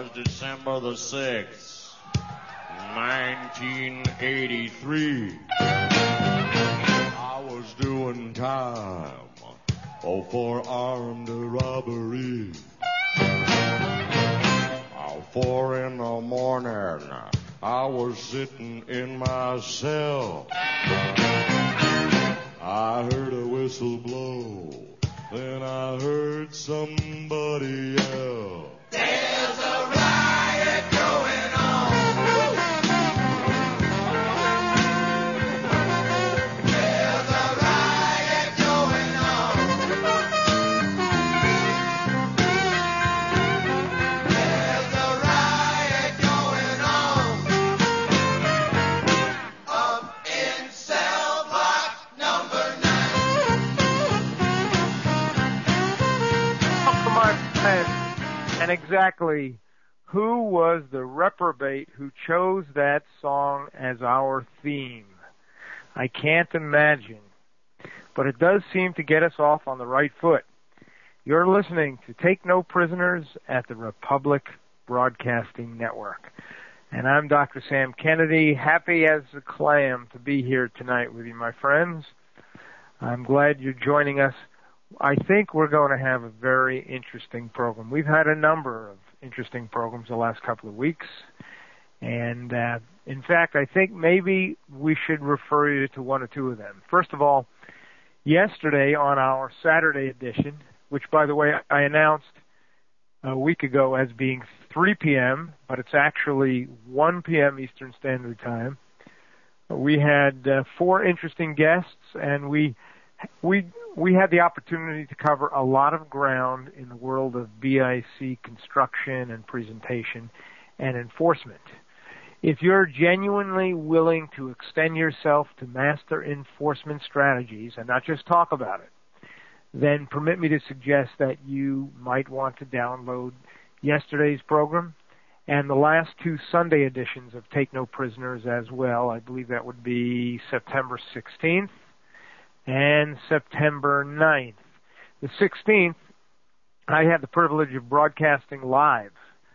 was December the 6th, 1983. I was doing time for armed robbery. 4 in the morning, I was sitting in my cell. I heard a whistle blow, then I heard somebody yell. There's a riot going on. There's a riot going on. There's a riot going on. Up in cell block number 9. And exactly who was the reprobate who chose that song as our theme? I can't imagine. But it does seem to get us off on the right foot. You're listening to Take No Prisoners at the Republic Broadcasting Network. And I'm Dr. Sam Kennedy, happy as a clam to be here tonight with you, my friends. I'm glad you're joining us. I think we're going to have a very interesting program. We've had a number of interesting programs the last couple of weeks. And, in fact, I think maybe we should refer you to one or two of them. First of all, yesterday on our Saturday edition, which, by the way, I announced a week ago as being 3 p.m., but it's actually 1 p.m. Eastern Standard Time, we had 4 interesting guests, and we had the opportunity to cover a lot of ground in the world of BIC construction and presentation and enforcement. If you're genuinely willing to extend yourself to master enforcement strategies and not just talk about it, then permit me to suggest that you might want to download yesterday's program and the last 2 Sunday editions of Take No Prisoners as well. I believe that would be September 16th. And September 9th. The 16th, I had the privilege of broadcasting live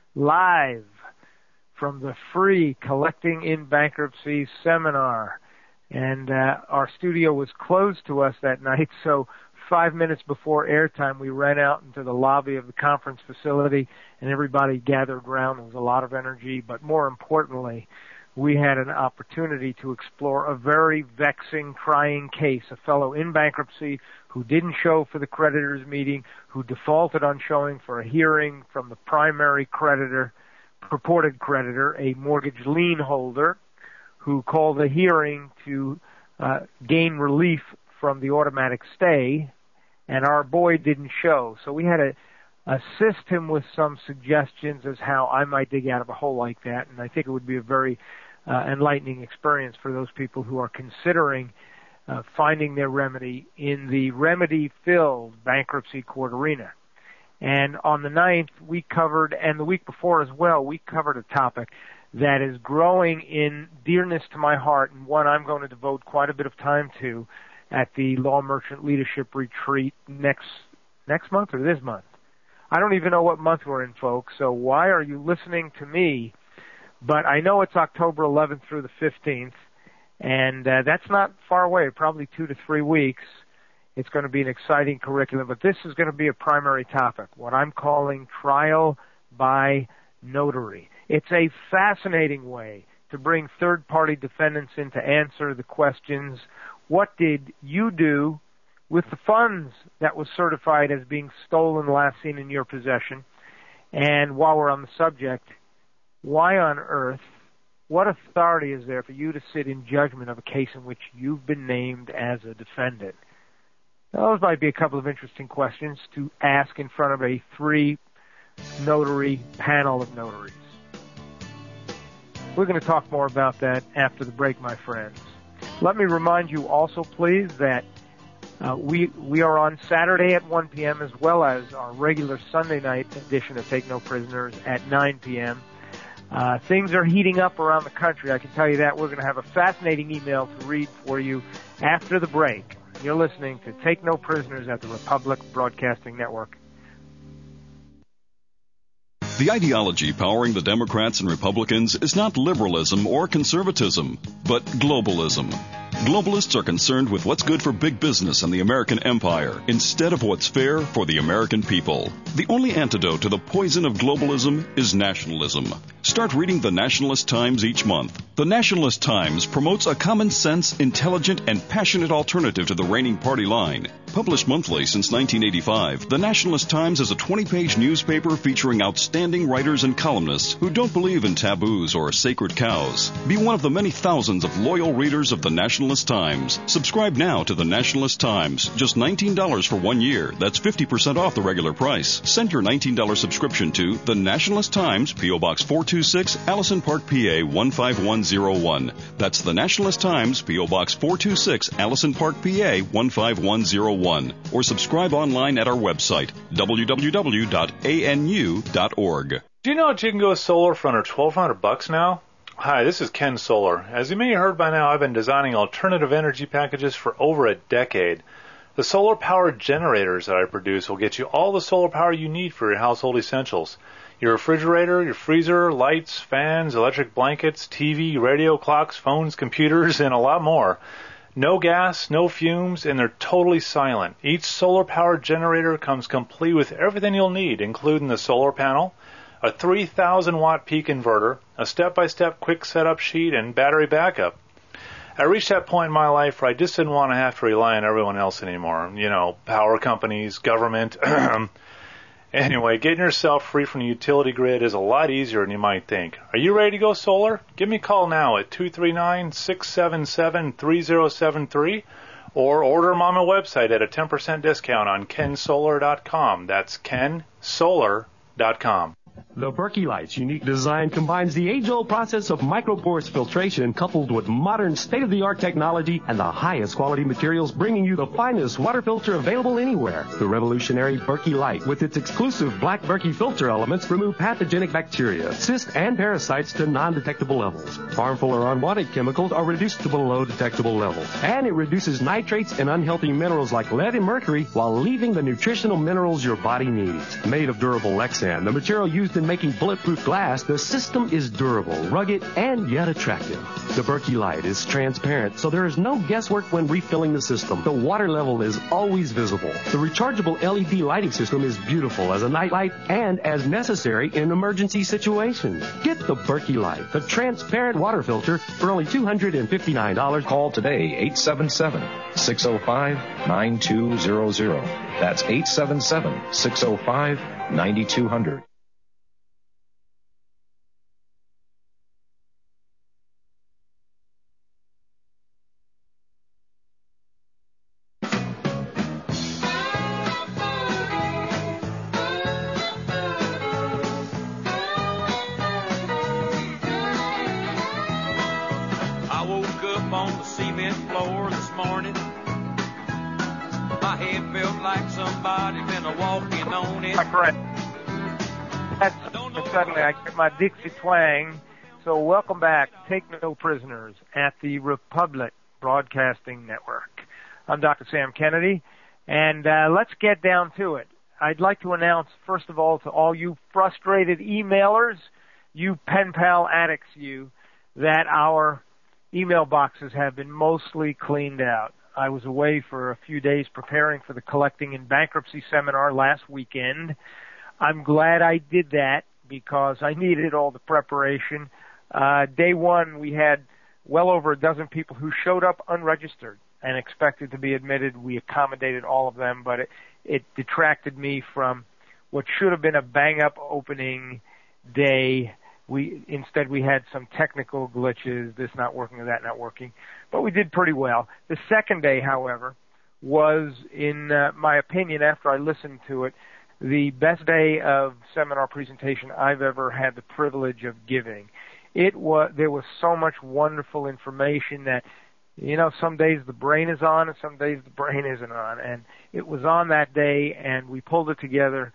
from the free Collecting in Bankruptcy seminar. And our studio was closed to us that night, so 5 minutes before airtime, we ran out into the lobby of the conference facility, and everybody gathered around. There was a lot of energy, but more importantly, we had an opportunity to explore a very vexing, trying case, a fellow in bankruptcy who didn't show for the creditors' meeting, who defaulted on showing for a hearing from the primary creditor, purported creditor, a mortgage lien holder, who called a hearing to gain relief from the automatic stay, and our boy didn't show. So we had to assist him with some suggestions as how I might dig out of a hole like that, and I think it would be a very enlightening experience for those people who are considering finding their remedy in the remedy-filled bankruptcy court arena. And on the 9th, we covered, and the week before as well, we covered a topic that is growing in dearness to my heart, and one I'm going to devote quite a bit of time to at the Law Merchant Leadership Retreat next month or this month. I don't even know what month we're in, folks, so why are you listening to me? But I know it's October 11th through the 15th, and that's not far away, probably 2 to 3 weeks. It's going to be an exciting curriculum, but this is going to be a primary topic, what I'm calling trial by notary. It's a fascinating way to bring third-party defendants in to answer the questions, what did you do with the funds that was certified as being stolen last seen in your possession? And while we're on the subject, why on earth, what authority is there for you to sit in judgment of a case in which you've been named as a defendant? Those might be a couple of interesting questions to ask in front of a 3-notary panel of notaries. We're going to talk more about that after the break, my friends. Let me remind you also, please, that we are on Saturday at 1 p.m. as well as our regular Sunday night edition of Take No Prisoners at 9 p.m. Things are heating up around the country, I can tell you that. We're going to have a fascinating email to read for you after the break. You're listening to Take No Prisoners at the Republic Broadcasting Network. The ideology powering the Democrats and Republicans is not liberalism or conservatism, but globalism. Globalists are concerned with what's good for big business and the American empire instead of what's fair for the American people. The only antidote to the poison of globalism is nationalism. Start reading the Nationalist Times each month. The Nationalist Times promotes a common sense, intelligent, and passionate alternative to the reigning party line. Published monthly since 1985, the Nationalist Times is a 20-page newspaper featuring outstanding writers and columnists who don't believe in taboos or sacred cows. Be one of the many thousands of loyal readers of the Nationalist Times. Subscribe now to the Nationalist Times. Just $19 for 1 year. That's 50% off the regular price. Send your $19 subscription to the Nationalist Times, P.O. Box 426, Allison Park, PA 15101. That's the Nationalist Times, P.O. Box 426, Allison Park, PA 15101. Or subscribe online at our website, www.anu.org. Do you know that you can go solar for under $1,200 now? Hi, this is Ken Solar. As you may have heard by now, I've been designing alternative energy packages for over a decade. The solar-powered generators that I produce will get you all the solar power you need for your household essentials. Your refrigerator, your freezer, lights, fans, electric blankets, TV, radio, clocks, phones, computers, and a lot more. No gas, no fumes, and they're totally silent. Each solar-powered generator comes complete with everything you'll need, including the solar panel, a 3,000-watt peak inverter, a step-by-step quick setup sheet, and battery backup. I reached that point in my life where I just didn't want to have to rely on everyone else anymore. You know, power companies, government. Anyway, getting yourself free from the utility grid is a lot easier than you might think. Are you ready to go solar? Give me a call now at 239-677-3073 or order them on my website at a 10% discount on kensolar.com. That's kensolar.com. The Berkey Light's unique design combines the age-old process of microporous filtration coupled with modern state-of-the-art technology and the highest quality materials, bringing you the finest water filter available anywhere. The revolutionary Berkey Light, with its exclusive black Berkey filter elements, remove pathogenic bacteria, cysts, and parasites to non-detectable levels. Harmful or unwanted chemicals are reduced to below detectable levels. And it reduces nitrates and unhealthy minerals like lead and mercury while leaving the nutritional minerals your body needs. Made of durable Lexan, the material used in making bulletproof glass, the system is durable, rugged, and yet attractive. The Berkey Light is transparent, so there is no guesswork when refilling the system. The water level is always visible. The rechargeable LED lighting system is beautiful as a night light and as necessary in emergency situations. Get the Berkey Light, the transparent water filter, for only $259. Call today, 877-605-9200. That's 877-605-9200. Suddenly I get my Dixie twang. So welcome back. Take no prisoners at the Republic Broadcasting Network. I'm Dr. Sam Kennedy, and let's get down to it. I'd like to announce, first of all, to all you frustrated emailers, you pen pal addicts, that our email boxes have been mostly cleaned out. I was away for a few days preparing for the Collecting in Bankruptcy seminar last weekend. I'm glad I did that because I needed all the preparation. Day one, we had well over a dozen people who showed up unregistered and expected to be admitted. We accommodated all of them, but it detracted me from what should have been a bang-up opening day. Instead, we had some technical glitches, this not working or that not working, but we did pretty well. The second day, however, was, in my opinion, after I listened to it, the best day of seminar presentation I've ever had the privilege of giving. There was so much wonderful information that, some days the brain is on and some days the brain isn't on. And it was on that day, and we pulled it together,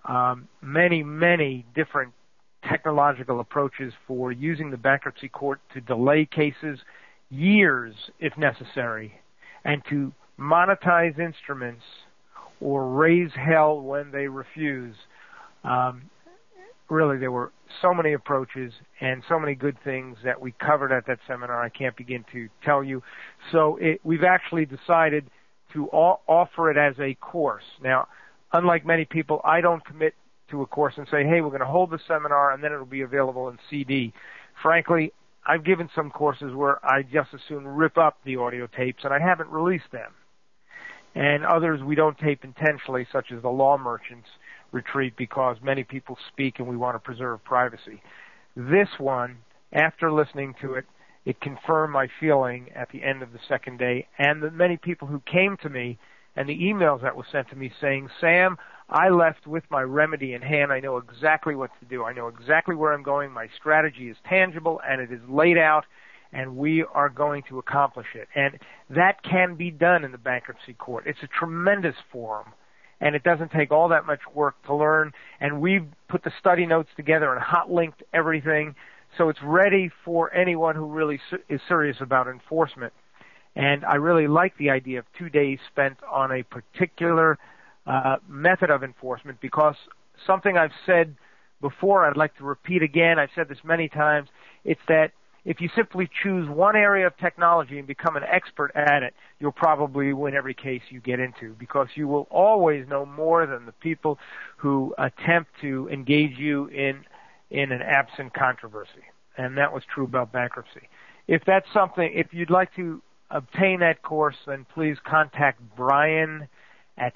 many, many different technological approaches for using the bankruptcy court to delay cases years if necessary, and to monetize instruments or raise hell when they refuse. really, there were so many approaches and so many good things that we covered at that seminar. I can't begin to tell you. So we've actually decided to offer it as a course. Now, unlike many people, I don't commit to a course and say, hey, we're going to hold the seminar and then it'll be available in CD. Frankly, I've given some courses where I just as soon rip up the audio tapes and I haven't released them. And others we don't tape intentionally, such as the Law Merchants Retreat, because many people speak and we want to preserve privacy. This one, after listening to it, it confirmed my feeling at the end of the second day, and the many people who came to me and the emails that were sent to me saying, Sam, I left with my remedy in hand. I know exactly what to do. I know exactly where I'm going. My strategy is tangible and it is laid out, and we are going to accomplish it. And that can be done in the bankruptcy court. It's a tremendous forum, and it doesn't take all that much work to learn. And we've put the study notes together and hot linked everything, so it's ready for anyone who really is serious about enforcement. And I really like the idea of 2 days spent on a particular method of enforcement, because something I've said before, I'd like to repeat again, I've said this many times, it's that if you simply choose one area of technology and become an expert at it, you'll probably win every case you get into, because you will always know more than the people who attempt to engage you in an absent controversy. And that was true about bankruptcy. If that's something, if you'd like to obtain that course, then please contact Brian at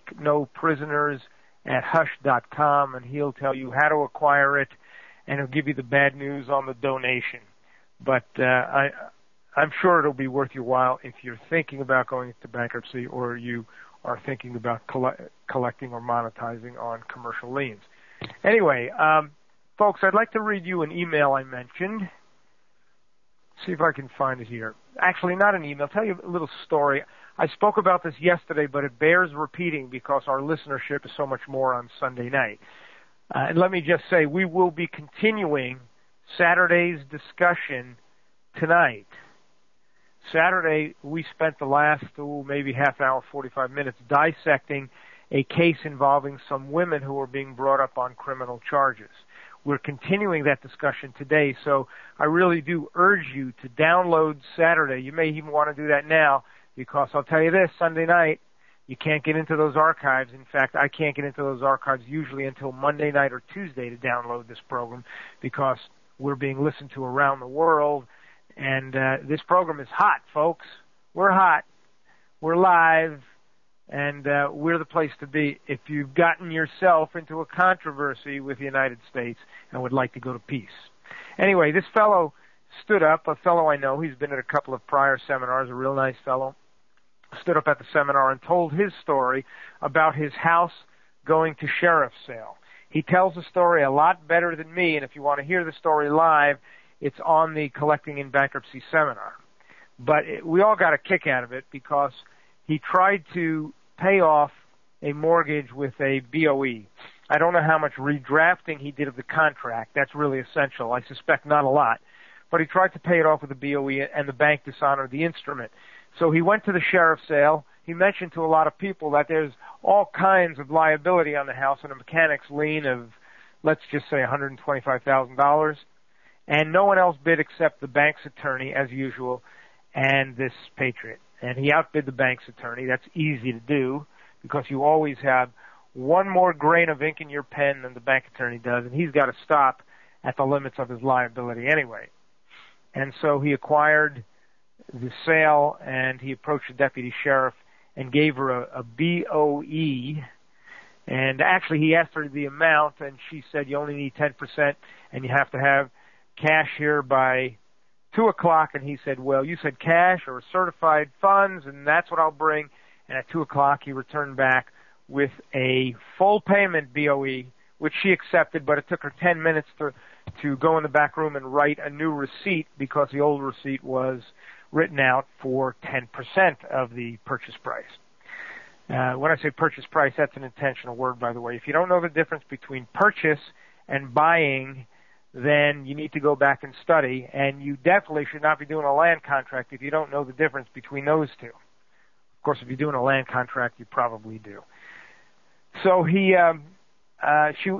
TakeNoPrisoners@Hush.com, and he'll tell you how to acquire it, and he'll give you the bad news on the donation. But I'm sure it'll be worth your while if you're thinking about going into bankruptcy, or you are thinking about collecting or monetizing on commercial liens. Anyway, folks, I'd like to read you an email I mentioned. See if I can find it here. Actually, not an email. I'll tell you a little story. I spoke about this yesterday, but it bears repeating because our listenership is so much more on Sunday night. And let me just say, we will be continuing Saturday's discussion tonight. Saturday, we spent the last, maybe half hour, 45 minutes dissecting a case involving some women who were being brought up on criminal charges. We're continuing that discussion today, so I really do urge you to download Saturday. You may even want to do that now, because I'll tell you this, Sunday night, you can't get into those archives. In fact, I can't get into those archives usually until Monday night or Tuesday to download this program, because we're being listened to around the world, and this program is hot, folks. We're hot. We're live. And we're the place to be if you've gotten yourself into a controversy with the United States and would like to go to peace. Anyway, this fellow stood up, a fellow I know, he's been at a couple of prior seminars, a real nice fellow, stood up at the seminar and told his story about his house going to sheriff's sale. He tells the story a lot better than me, and if you want to hear the story live, it's on the Collecting in Bankruptcy seminar. But we all got a kick out of it, because he tried to pay off a mortgage with a BOE. I don't know how much redrafting he did of the contract. That's really essential. I suspect not a lot. But he tried to pay it off with a BOE, and the bank dishonored the instrument. So he went to the sheriff's sale. He mentioned to a lot of people that there's all kinds of liability on the house and a mechanic's lien of, let's just say, $125,000. And no one else bid except the bank's attorney, as usual, and this patriot. And he outbid the bank's attorney. That's easy to do, because you always have one more grain of ink in your pen than the bank attorney does, and he's got to stop at the limits of his liability anyway. And so he acquired the sale, and he approached the deputy sheriff and gave her a BOE. And actually, he asked her the amount, and she said, you only need 10%, and you have to have cash here by 2 o'clock, and he said, well, you said cash or certified funds, and that's what I'll bring. And at 2 o'clock, he returned back with a full payment BOE, which she accepted, but it took her 10 minutes to go in the back room and write a new receipt, because the old receipt was written out for 10% of the purchase price. When I say purchase price, that's an intentional word, by the way. If you don't know the difference between purchase and buying, then you need to go back and study, and you definitely should not be doing a land contract if you don't know the difference between those two. Of course, if you're doing a land contract, you probably do. So she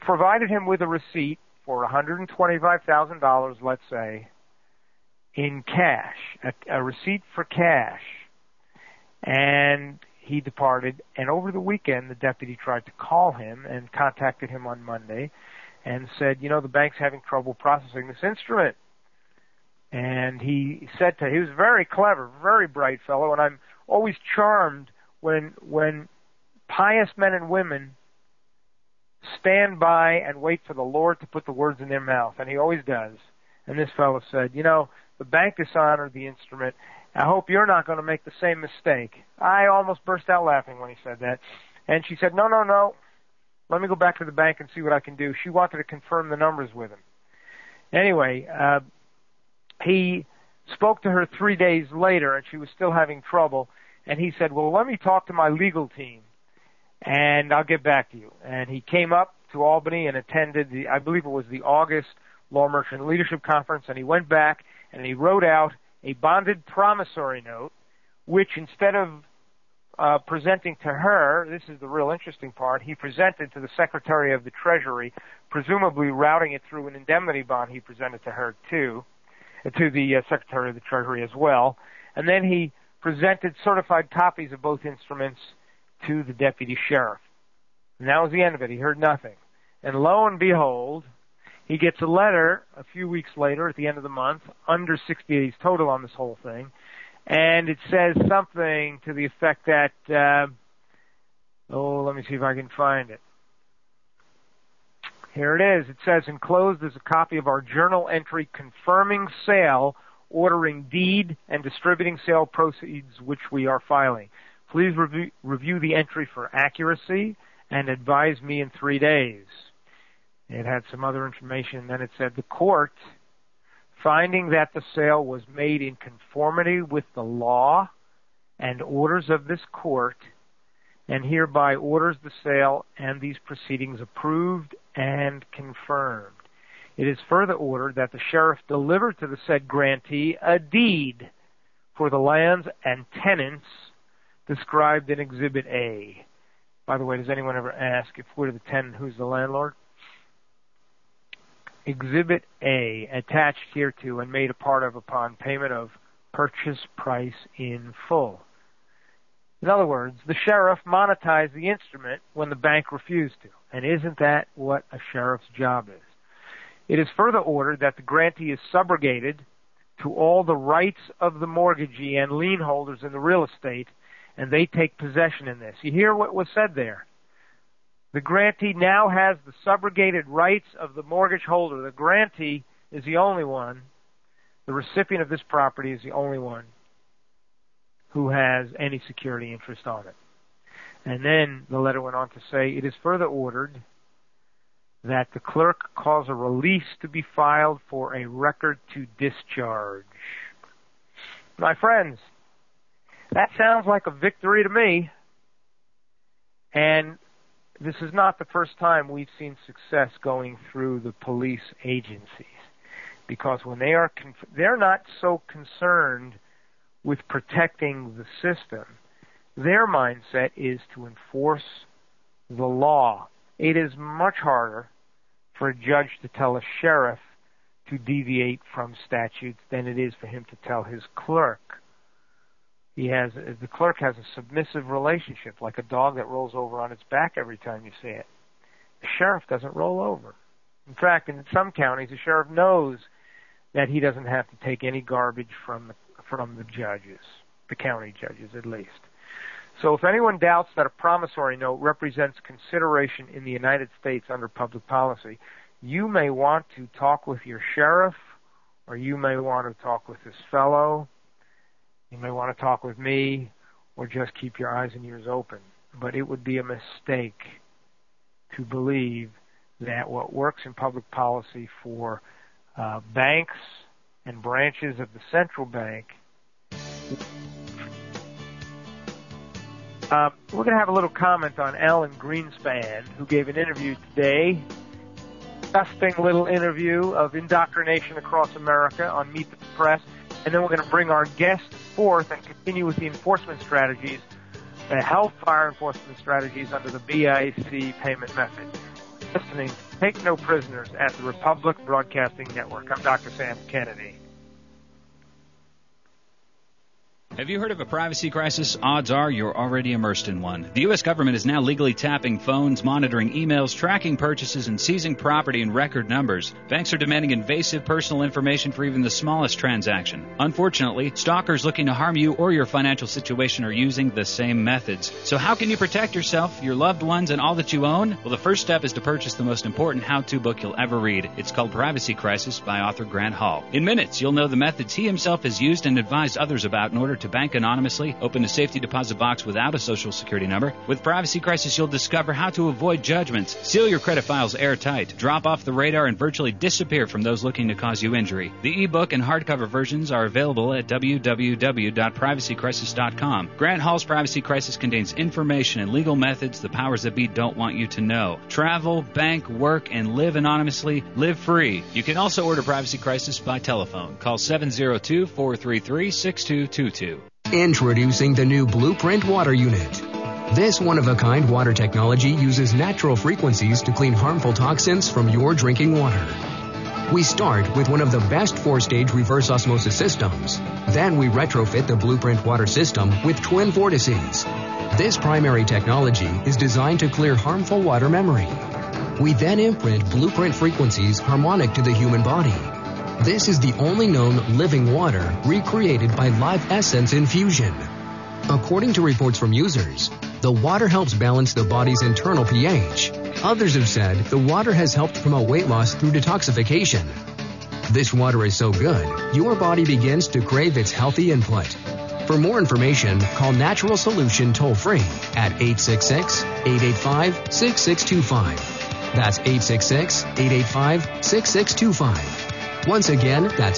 provided him with a receipt for $125,000, let's say, in cash, a receipt for cash. And he departed. And over the weekend, the deputy tried to call him and contacted him on Monday and said, you know, the bank's having trouble processing this instrument. And he said he was very clever, very bright fellow, and I'm always charmed when pious men and women stand by and wait for the Lord to put the words in their mouth, and he always does. And this fellow said, you know, the bank dishonored the instrument. I hope you're not going to make the same mistake. I almost burst out laughing when he said that. And she said, no. Let me go back to the bank and see what I can do. She wanted to confirm the numbers with him. Anyway, he spoke to her 3 days later, and she was still having trouble. And he said, well, let me talk to my legal team, and I'll get back to you. And he came up to Albany and attended I believe it was the August Law Merchant Leadership Conference, and he went back and he wrote out a bonded promissory note, which instead of presenting to her, this is the real interesting part, he presented to the Secretary of the Treasury, presumably routing it through an indemnity bond he presented to her too, to the Secretary of the Treasury as well. And then he presented certified copies of both instruments to the deputy sheriff. And that was the end of it. He heard nothing. And lo and behold, he gets a letter a few weeks later at the end of the month, under 60 days total on this whole thing, and it says something to the effect that, let me see if I can find it. Here it is. It says, enclosed is a copy of our journal entry confirming sale, ordering deed, and distributing sale proceeds, which we are filing. Please review the entry for accuracy and advise me in 3 days. It had some other information. Then it said, the court, finding that the sale was made in conformity with the law and orders of this court, and hereby orders the sale and these proceedings approved and confirmed. It is further ordered that the sheriff deliver to the said grantee a deed for the lands and tenants described in Exhibit A. By the way, does anyone ever ask if we're the tenant, who's the landlord? Exhibit A, attached hereto and made a part of upon payment of purchase price in full. In other words, the sheriff monetized the instrument when the bank refused to. And isn't that what a sheriff's job is? It is further ordered that the grantee is subrogated to all the rights of the mortgagee and lien holders in the real estate, and they take possession in this. You hear what was said there? The grantee now has the subrogated rights of the mortgage holder. The grantee is the only one, the recipient of this property is the only one who has any security interest on it. And then the letter went on to say, it is further ordered that the clerk cause a release to be filed for a record to discharge. My friends, that sounds like a victory to me. And this is not the first time we've seen success going through the police agencies, because when they're not so concerned with protecting the system. Their mindset is to enforce the law. It is much harder for a judge to tell a sheriff to deviate from statutes than it is for him to tell his clerk. The clerk has a submissive relationship, like a dog that rolls over on its back every time you see it. The sheriff doesn't roll over. In fact, in some counties, the sheriff knows that he doesn't have to take any garbage from the judges, the county judges at least. So if anyone doubts that a promissory note represents consideration in the United States under public policy, you may want to talk with your sheriff, or you may want to talk with this fellow, you may want to talk with me, or just keep your eyes and ears open. But it would be a mistake to believe that what works in public policy for banks and branches of the central bank. We're going to have a little comment on Alan Greenspan, who gave an interview today, disgusting little interview of indoctrination across America on Meet the Press, and then we're going to bring our guest forth and continue with the enforcement strategies, the hellfire enforcement strategies under the BIC payment method. Listening, Take No Prisoners at the Republic Broadcasting Network. I'm Dr. Sam Kennedy. Have you heard of a privacy crisis? Odds are you're already immersed in one. The U.S. government is now legally tapping phones, monitoring emails, tracking purchases, and seizing property in record numbers. Banks are demanding invasive personal information for even the smallest transaction. Unfortunately, stalkers looking to harm you or your financial situation are using the same methods. So how can you protect yourself, your loved ones, and all that you own? Well, the first step is to purchase the most important how-to book you'll ever read. It's called Privacy Crisis by author Grant Hall. In minutes, you'll know the methods he himself has used and advised others about in order to bank anonymously, open a safety deposit box without a social security number. With Privacy Crisis, you'll discover how to avoid judgments, seal your credit files airtight, drop off the radar, and virtually disappear from those looking to cause you injury. The ebook and hardcover versions are available at www.privacycrisis.com. Grant Hall's Privacy Crisis contains information and legal methods the powers that be don't want you to know. Travel, bank, work, and live anonymously. Live free. You can also order Privacy Crisis by telephone. Call 702-433-6222. Introducing the new Blueprint Water Unit. This one-of-a-kind water technology uses natural frequencies to clean harmful toxins from your drinking water. We start with one of the best 4-stage reverse osmosis systems. Then we retrofit the Blueprint water system with twin vortices. This primary technology is designed to clear harmful water memory. We then imprint Blueprint frequencies harmonic to the human body. This is the only known living water recreated by Live Essence infusion. According to reports from users, the water helps balance the body's internal pH. Others have said the water has helped promote weight loss through detoxification. This water is so good, your body begins to crave its healthy input. For more information, call Natural Solution toll-free at 866-885-6625. That's 866-885-6625. Once again, that's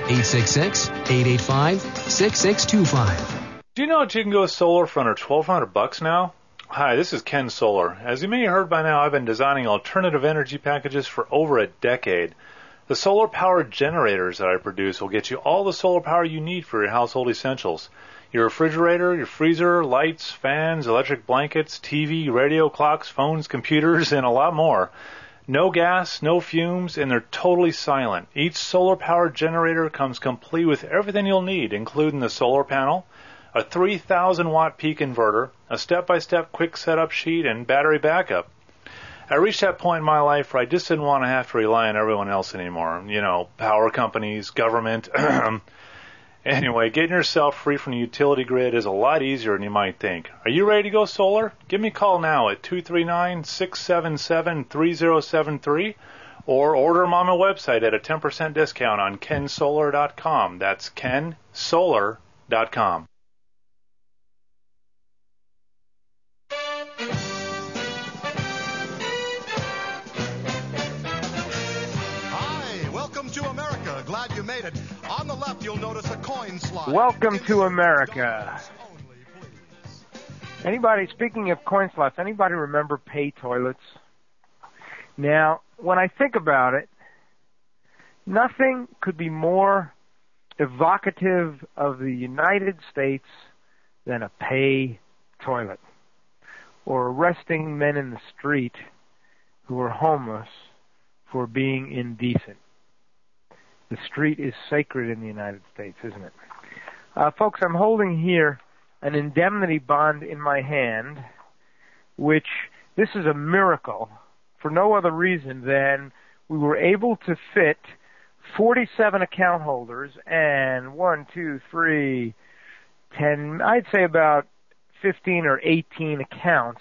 866-885-6625. Do you know that you can go solar for under $1,200 now? Hi, this is Ken Solar. As you may have heard by now, I've been designing alternative energy packages for over a decade. The solar-powered generators that I produce will get you all the solar power you need for your household essentials. Your refrigerator, your freezer, lights, fans, electric blankets, TV, radio, clocks, phones, computers, and a lot more. No gas, no fumes, and they're totally silent. Each solar-powered generator comes complete with everything you'll need, including the solar panel, a 3,000-watt peak inverter, a step-by-step quick setup sheet, and battery backup. I reached that point in my life where I just didn't want to have to rely on everyone else anymore. You know, power companies, government. Anyway, getting yourself free from the utility grid is a lot easier than you might think. Are you ready to go solar? Give me a call now at 239-677-3073 or order them on my website at a 10% discount on kensolar.com. That's kensolar.com. Glad you made it. On the left, you'll notice a coin slot. Welcome to America. Anybody, speaking of coin slots, anybody remember pay toilets? Now, when I think about it, nothing could be more evocative of the United States than a pay toilet, or arresting men in the street who are homeless for being indecent. The street is sacred in the United States, isn't it? Folks, I'm holding here an indemnity bond in my hand, which this is a miracle for no other reason than we were able to fit 47 account holders and 10, I'd say about 15 or 18 accounts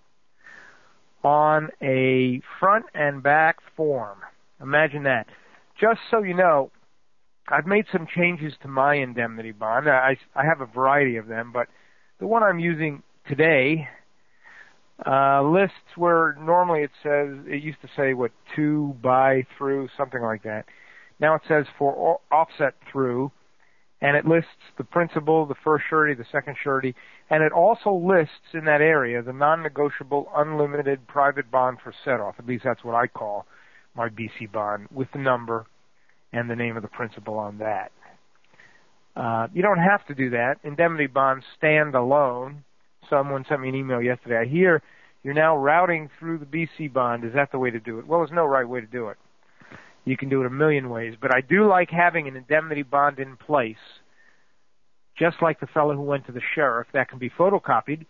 on a front and back form. Imagine that. Just so you know, I've made some changes to my indemnity bond. I have a variety of them, but the one I'm using today lists where normally it used to say, to, by, through, something like that. Now it says for offset through, and it lists the principal, the first surety, the second surety, and it also lists in that area the non-negotiable unlimited private bond for set-off. At least that's what I call my BC bond, with the number and the name of the principal on that. You don't have to do that. Indemnity bonds stand alone. Someone sent me an email yesterday. I hear You're now routing through the BC bond. Is that the way to do it? Well, there's no right way to do it. You can do it a million ways. But I do like having an indemnity bond in place, just like the fellow who went to the sheriff. That can be photocopied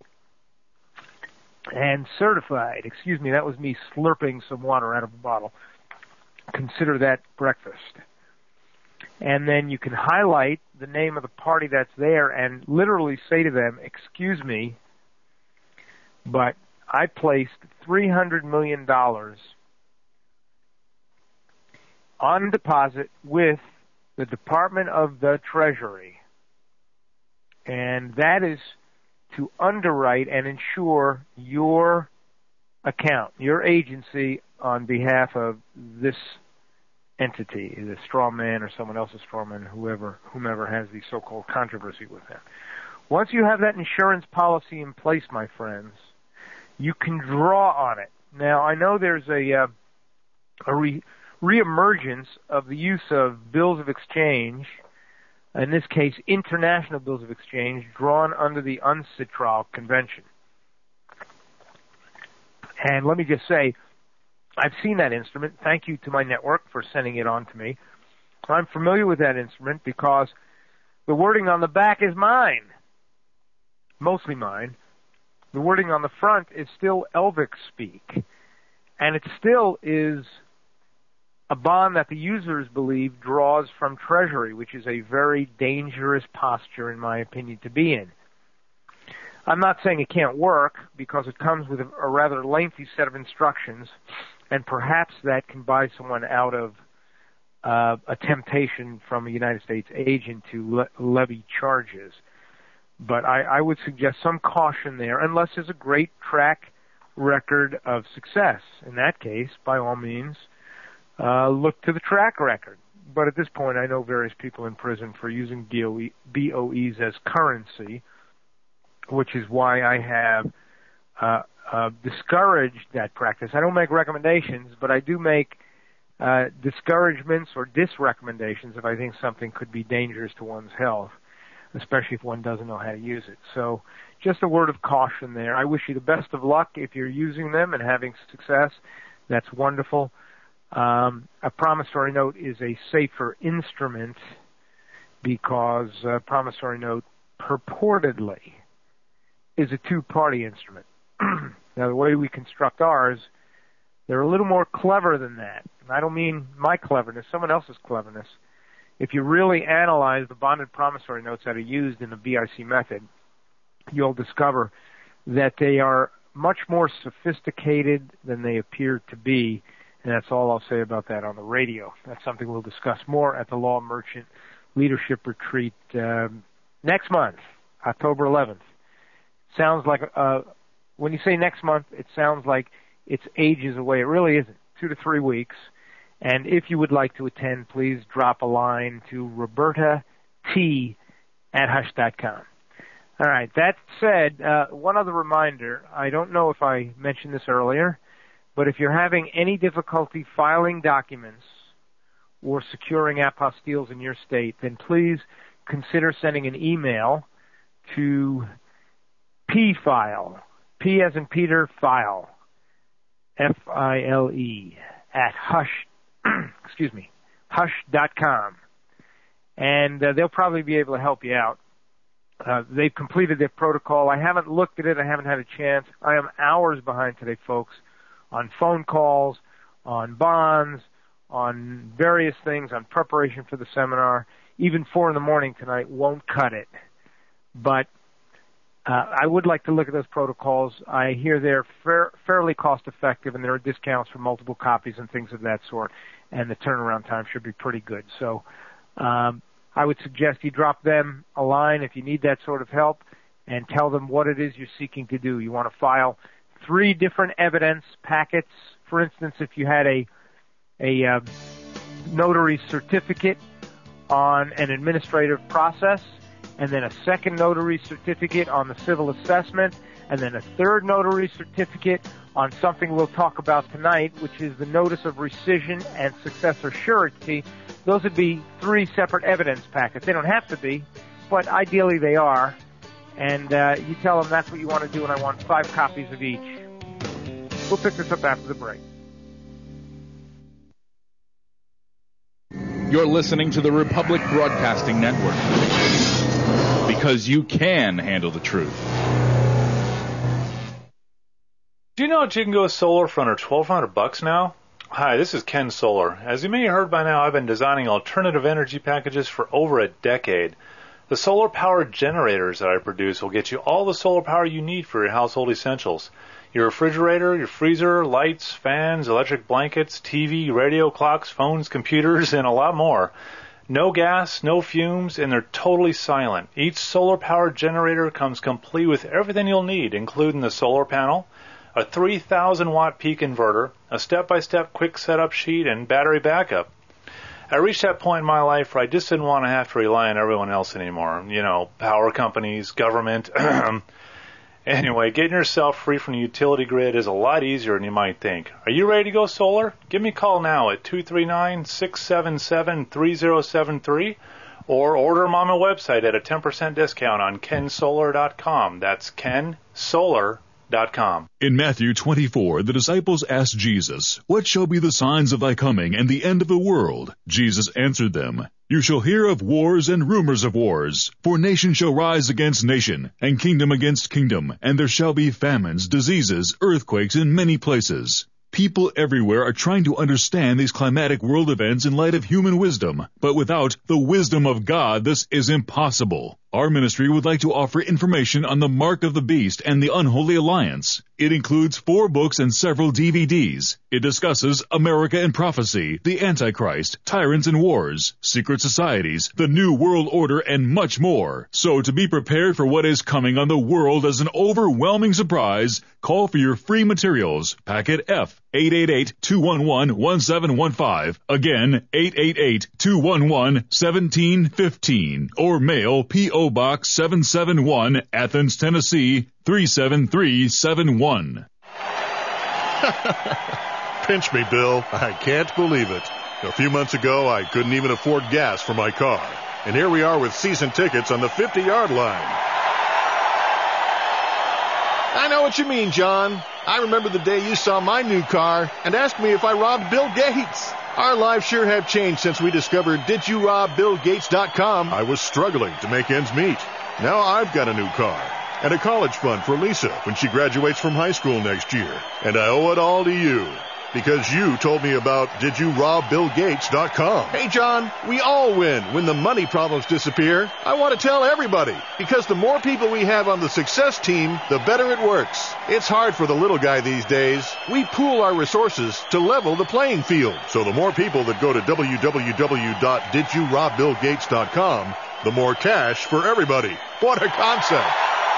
and certified. Excuse me, that was me slurping some water out of a bottle. Consider that breakfast. And then you can highlight the name of the party that's there and literally say to them, excuse me, but I placed $300 million on deposit with the Department of the Treasury. And that is to underwrite and insure your account, your agency, on behalf of this entity, the straw man or someone else's straw man, whomever has the so-called controversy with them. Once you have that insurance policy in place, my friends, you can draw on it. Now, I know there's a reemergence of the use of bills of exchange, in this case, international bills of exchange, drawn under the UNCITRAL Convention. And let me just say, I've seen that instrument. Thank you to my network for sending it on to me. I'm familiar with that instrument because the wording on the back is mine, mostly mine. The wording on the front is still Elvic speak, and it still is a bond that the users believe draws from Treasury, which is a very dangerous posture, in my opinion, to be in. I'm not saying it can't work because it comes with a rather lengthy set of instructions, and perhaps that can buy someone out of a temptation from a United States agent to levy charges. But I would suggest some caution there, unless there's a great track record of success. In that case, by all means, look to the track record. But at this point, I know various people in prison for using BOEs as currency, which is why I have discouraged that practice. I don't make recommendations, but I do make discouragements or disrecommendations if I think something could be dangerous to one's health, especially if one doesn't know how to use it. So just a word of caution there. I wish you the best of luck if you're using them and having success. That's wonderful. A promissory note is a safer instrument because a promissory note purportedly is a two-party instrument. Now, the way we construct ours, they're a little more clever than that. And I don't mean my cleverness, someone else's cleverness. If you really analyze the bonded promissory notes that are used in the BIC method, you'll discover that they are much more sophisticated than they appear to be, and that's all I'll say about that on the radio. That's something we'll discuss more at the Law Merchant Leadership Retreat next month, October 11th. Sounds like, when you say next month, it sounds like it's ages away. It really isn't. 2 to 3 weeks. And if you would like to attend, please drop a line to robertat@hush.com. All right. That said, one other reminder. I don't know if I mentioned this earlier, but if you're having any difficulty filing documents or securing apostilles in your state, then please consider sending an email to PFile, P as in Peter, file, F-I-L-E, at hush, hush.com. And they'll probably be able to help you out. They've completed their protocol. I haven't looked at it. I haven't had a chance. I am hours behind today, folks, on phone calls, on bonds, on various things, on preparation for the seminar. Even 4 a.m. tonight won't cut it. But I would like to look at those protocols. I hear they're fairly cost-effective, and there are discounts for multiple copies and things of that sort, and the turnaround time should be pretty good. So I would suggest you drop them a line if you need that sort of help and tell them what it is you're seeking to do. You want to file 3 different evidence packets. For instance, if you had a notary certificate on an administrative process, and then a second notary certificate on the civil assessment, and then a third notary certificate on something we'll talk about tonight, which is the notice of rescission and successor surety. Those would be 3 separate evidence packets. They don't have to be, but ideally they are. And you tell them that's what you want to do, and I want 5 copies of each. We'll pick this up after the break. You're listening to the Republic Broadcasting Network, because you can handle the truth. Do you know that you can go solar for under $1,200 now? Hi, this is Ken Solar. As you may have heard by now, I've been designing alternative energy packages for over a decade. The solar-powered generators that I produce will get you all the solar power you need for your household essentials. Your refrigerator, your freezer, lights, fans, electric blankets, TV, radio, clocks, phones, computers, and a lot more. No gas, no fumes, and they're totally silent. Each solar-powered generator comes complete with everything you'll need, including the solar panel, a 3,000-watt peak inverter, a step-by-step quick setup sheet, and battery backup. I reached that point in my life where I just didn't want to have to rely on everyone else anymore. You know, power companies, government. Anyway, getting yourself free from the utility grid is a lot easier than you might think. Are you ready to go solar? Give me a call now at 239-677-3073 or order them on my website at a 10% discount on kensolar.com. That's kensolar.com. In Matthew 24, the disciples asked Jesus, "What shall be the signs of thy coming and the end of the world?" Jesus answered them, "You shall hear of wars and rumors of wars, for nation shall rise against nation, and kingdom against kingdom, and there shall be famines, diseases, earthquakes in many places." People everywhere are trying to understand these climatic world events in light of human wisdom, but without the wisdom of God, this is impossible. Our ministry would like to offer information on the Mark of the Beast and the Unholy Alliance. It includes 4 books and several DVDs. It discusses America and Prophecy, the Antichrist, Tyrants and Wars, Secret Societies, the New World Order, and much more. So to be prepared for what is coming on the world as an overwhelming surprise, call for your free materials. Packet F, 888-211-1715. Again, 888-211-1715. Or mail P.O. Box 771, Athens, Tennessee, 37371. Pinch me, Bill. I can't believe it. A few months ago, I couldn't even afford gas for my car. And here we are with season tickets on the 50-yard line. I know what you mean, John. I remember the day you saw my new car and asked me if I robbed Bill Gates. Our lives sure have changed since we discovered DidYouRobBillGates.com. I was struggling to make ends meet. Now I've got a new car and a college fund for Lisa when she graduates from high school next year. And I owe it all to you, because you told me about DidYouRobBillGates.com. Hey, John, we all win when the money problems disappear. I want to tell everybody, because the more people we have on the success team, the better it works. It's hard for the little guy these days. We pool our resources to level the playing field. So the more people that go to www.DidYouRobBillGates.com, the more cash for everybody. What a concept.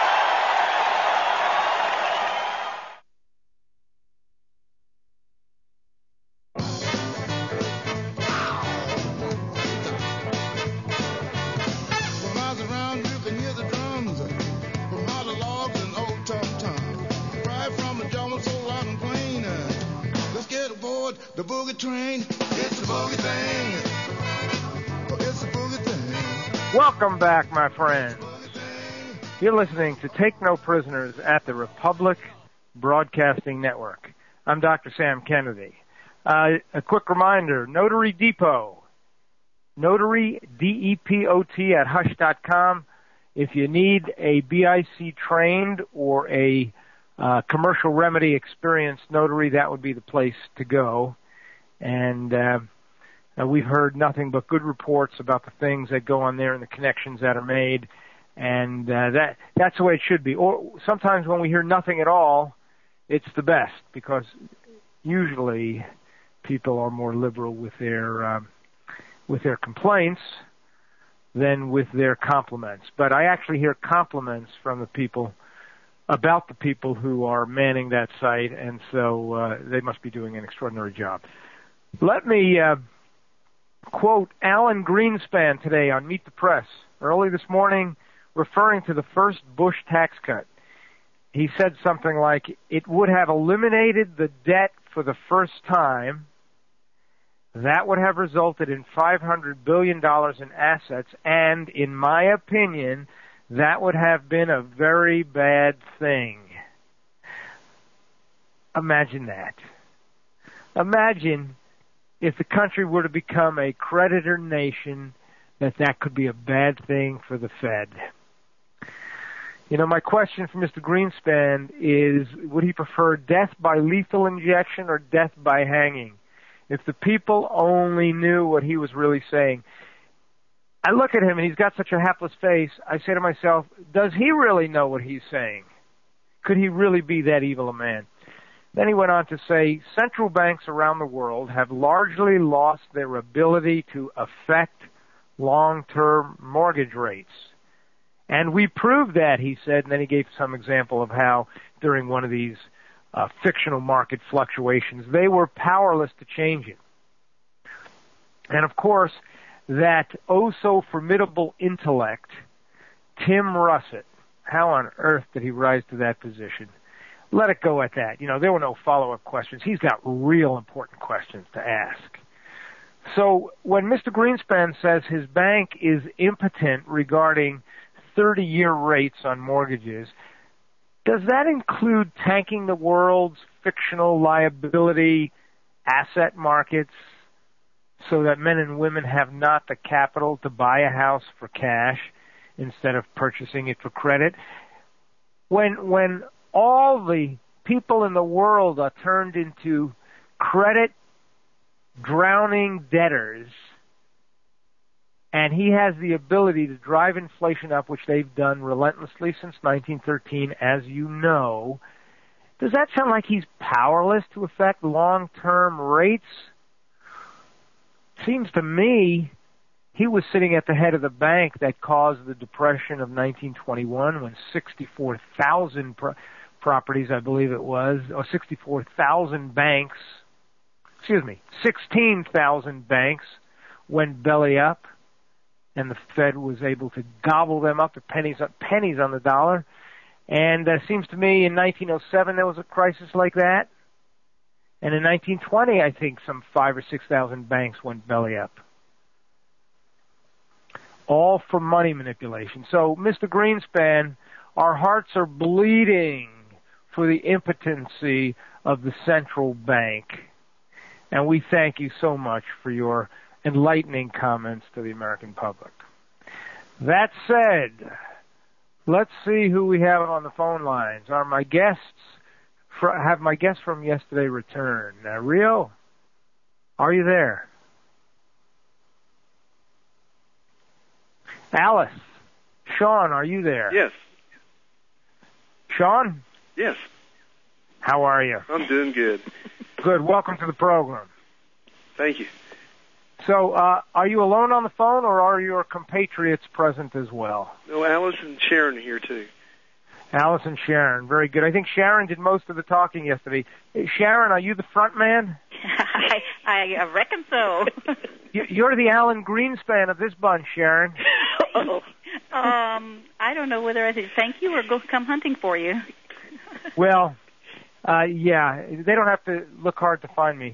The boogie train, it's the boogie thing. It's the boogie thing. Welcome back, my friends. You're listening to Take No Prisoners at the Republic Broadcasting Network. I'm Dr. Sam Kennedy. A quick reminder, Notary Depot, Notary, D-E-P-O-T at hush.com. If you need a BIC trained or a commercial remedy experienced notary, that would be the place to go. And we've heard nothing but good reports about the things that go on there and the connections that are made. And that's the way it should be. Or sometimes when we hear nothing at all, it's the best, because usually people are more liberal with their complaints than with their compliments. But I actually hear compliments from the people about the people who are manning that site, and so they must be doing an extraordinary job. Let me quote Alan Greenspan today on Meet the Press, early this morning, referring to the first Bush tax cut. He said something like, "It would have eliminated the debt for the first time. That would have resulted in $500 billion in assets, and, in my opinion, that would have been a very bad thing." Imagine that. Imagine if the country were to become a creditor nation, that could be a bad thing for the Fed. You know, my question for Mr. Greenspan is, would he prefer death by lethal injection or death by hanging? If the people only knew what he was really saying. I look at him and he's got such a hapless face. I say to myself, does he really know what he's saying? Could he really be that evil a man? Then he went on to say, central banks around the world have largely lost their ability to affect long-term mortgage rates. And we proved that, he said, and then he gave some example of how during one of these fictional market fluctuations, they were powerless to change it. And of course, that oh-so-formidable intellect, Tim Russett, how on earth did he rise to that position? Let it go at that. You know, there were no follow-up questions. He's got real important questions to ask. So when Mr. Greenspan says his bank is impotent regarding 30-year rates on mortgages, does that include tanking the world's fictional liability asset markets so that men and women have not the capital to buy a house for cash instead of purchasing it for credit? When all the people in the world are turned into credit drowning debtors, and he has the ability to drive inflation up, which they've done relentlessly since 1913, as you know, does that sound like he's powerless to affect long-term rates? Seems to me he was sitting at the head of the bank that caused the Depression of 1921 when 64,000 properties, I believe it was, or 64,000 banks, 16,000 banks went belly up, and the Fed was able to gobble them up to pennies on the dollar. And it seems to me in 1907 there was a crisis like that. And in 1920, I think some 5,000 or 6,000 banks went belly up. All for money manipulation. So, Mr. Greenspan, our hearts are bleeding for the impotency of the central bank. And we thank you so much for your enlightening comments to the American public. That said, let's see who we have on the phone lines. Have my guests from yesterday returned? Rio, are you there? Alice, Sean, are you there? Yes. Sean? Yes. How are you? I'm doing good. Good. Welcome to the program. Thank you. So, are you alone on the phone, or are your compatriots present as well? No, Alice and Sharon are here, too. Alice and Sharon. Very good. I think Sharon did most of the talking yesterday. Sharon, are you the front man? I reckon so. You're the Alan Greenspan of this bunch, Sharon. I don't know whether I say thank you or go come hunting for you. Well, yeah, they don't have to look hard to find me.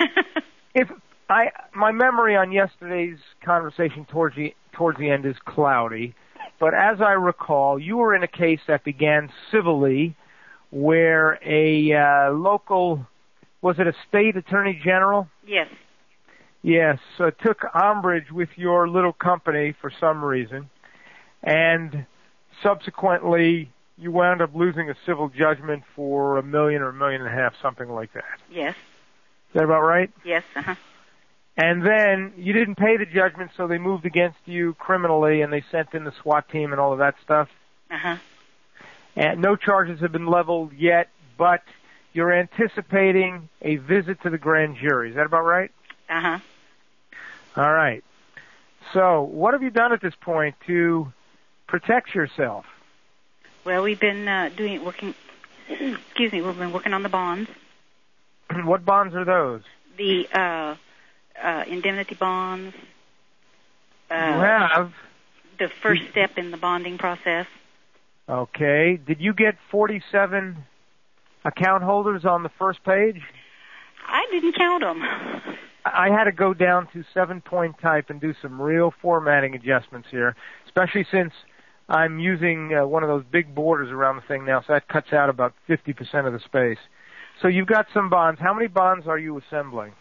My memory on yesterday's conversation towards the end is cloudy, but as I recall, you were in a case that began civilly, where a local, was it a state attorney general? Yes. Yes, took umbrage with your little company for some reason, and subsequently you wound up losing a civil judgment for $1 million or $1.5 million, something like that. Yes. Is that about right? Yes, And then you didn't pay the judgment, so they moved against you criminally, and they sent in the SWAT team and all of that stuff. And no charges have been leveled yet, but you're anticipating a visit to the grand jury. Is that about right? All right. So what have you done at this point to protect yourself? Well, we've been working on the bonds. What bonds are those? The indemnity bonds. You have? The first step in the bonding process. Okay. Did you get 47 account holders on the first page? I didn't count them. I had to go down to 7-point type and do some real formatting adjustments here, especially since I'm using one of those big borders around the thing now, so that cuts out about 50% of the space. So you've got some bonds. How many bonds are you assembling?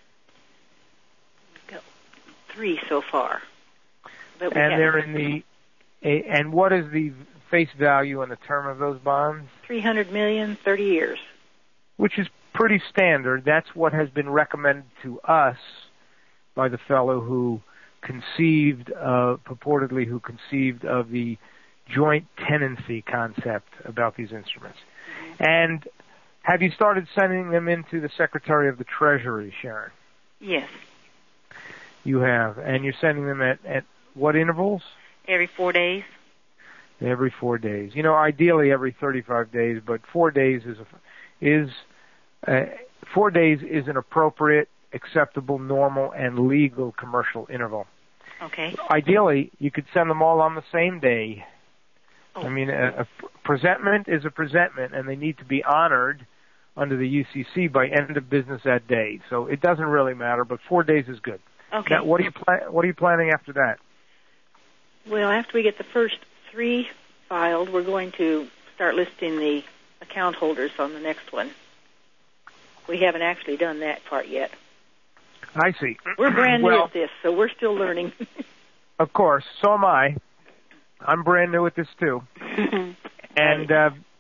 Got 3 so far. And they're in and what is the face value and the term of those bonds? $300 million, 30 years. Which is pretty standard. That's what has been recommended to us by the fellow who purportedly conceived of the joint tenancy concept about these instruments. Mm-hmm. And have you started sending them into the Secretary of the Treasury, Sharon? Yes. You have. And you're sending them at what intervals? Every 4 days. Every 4 days. Ideally every 35 days, but 4 days is 4 days is an appropriate, acceptable, normal, and legal commercial interval. Okay. Ideally, you could send them all on the same day. Oh. I mean, a presentment is a presentment, and they need to be honored under the UCC by end of business that day. So it doesn't really matter, but 4 days is good. Okay. Now, what are you planning after that? Well, after we get the first 3 filed, we're going to start listing the account holders on the next one. We haven't actually done that part yet. I see. We're brand new at this, so we're still learning. Of course, so am I. I'm brand new at this too. And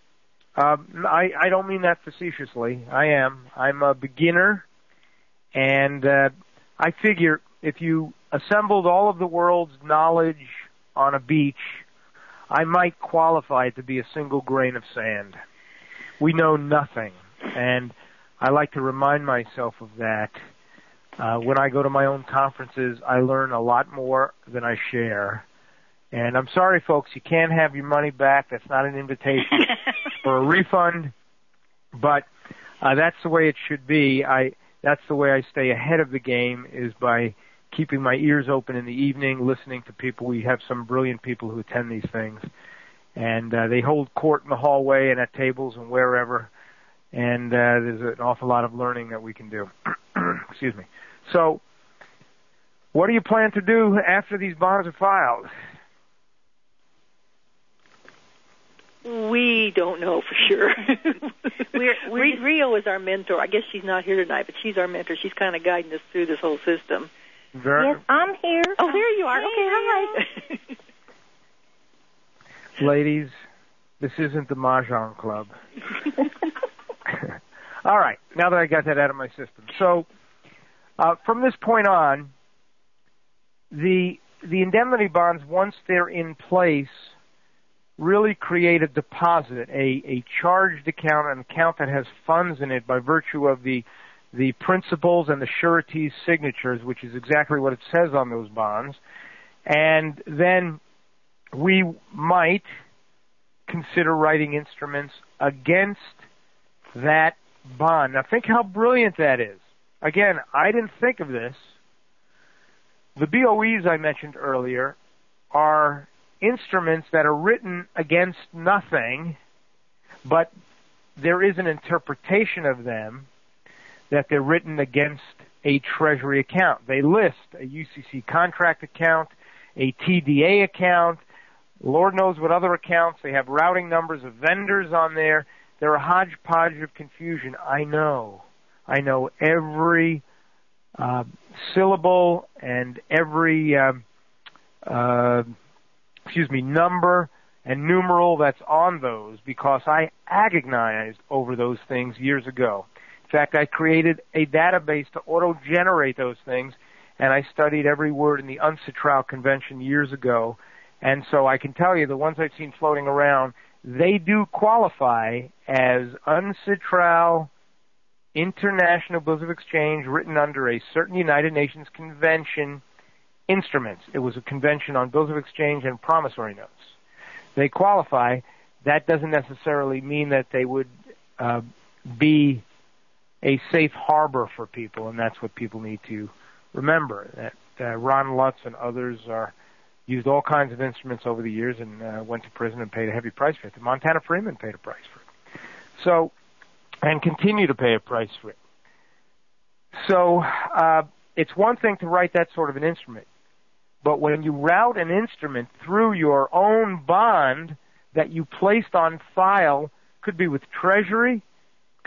I don't mean that facetiously. I am. I'm a beginner, and I figure if you assembled all of the world's knowledge on a beach, I might qualify to be a single grain of sand. We know nothing, and I like to remind myself of that. When I go to my own conferences, I learn a lot more than I share. And I'm sorry, folks, you can't have your money back. That's not an invitation for a refund, but that's the way it should be. That's the way I stay ahead of the game, is by keeping my ears open in the evening, listening to people. We have some brilliant people who attend these things, and they hold court in the hallway and at tables and wherever, and there's an awful lot of learning that we can do. Excuse me. So, what do you plan to do after these bonds are filed? We don't know for sure. Rio is our mentor. I guess she's not here tonight, but she's our mentor. She's kind of guiding us through this whole system. Yes, I'm here. Oh, there you are. Okay, hi. Ladies, this isn't the Mahjong Club. All right, now that I got that out of my system. So, from this point on, the indemnity bonds, once they're in place, really create a deposit, a charged account, an account that has funds in it by virtue of the principals and the surety's signatures, which is exactly what it says on those bonds. And then we might consider writing instruments against that bond. Now think how brilliant that is. Again, I didn't think of this. The BOEs I mentioned earlier are instruments that are written against nothing, but there is an interpretation of them that they're written against a Treasury account. They list a UCC contract account, a TDA account, Lord knows what other accounts. They have routing numbers of vendors on there. They're a hodgepodge of confusion. I know every syllable and every number and numeral that's on those, because I agonized over those things years ago. In fact, I created a database to auto-generate those things, and I studied every word in the UNCITRAL convention years ago. And so I can tell you the ones I've seen floating around, they do qualify as UNCITRAL International Bills of Exchange written under a certain United Nations convention instruments. It was a convention on bills of exchange and promissory notes. They qualify. That doesn't necessarily mean that they would be a safe harbor for people, and that's what people need to remember, that Ron Lutz and others used all kinds of instruments over the years and went to prison and paid a heavy price for it. Montana Freeman paid a price for it. So, and continue to pay a price for it. So, it's one thing to write that sort of an instrument, but when you route an instrument through your own bond that you placed on file, could be with Treasury,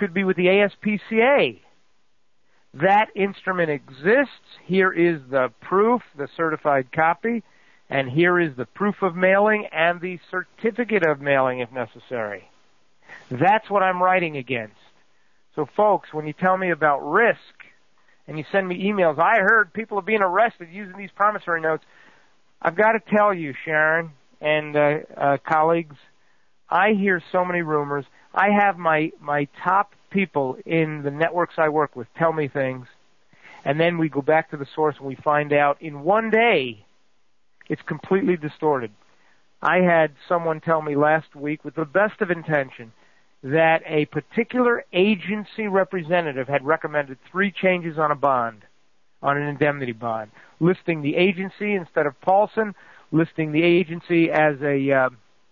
could be with the ASPCA. That instrument exists. Here is the proof, the certified copy, and here is the proof of mailing and the certificate of mailing if necessary. That's what I'm writing against. So folks, when you tell me about risk and you send me emails, I heard people are being arrested using these promissory notes, I've got to tell you, Sharon and colleagues, I hear so many rumors. I have my top people in the networks I work with tell me things, and then we go back to the source and we find out in one day it's completely distorted. I had someone tell me last week with the best of intention that a particular agency representative had recommended 3 changes on a bond, on an indemnity bond, listing the agency instead of Paulson, listing the agency as a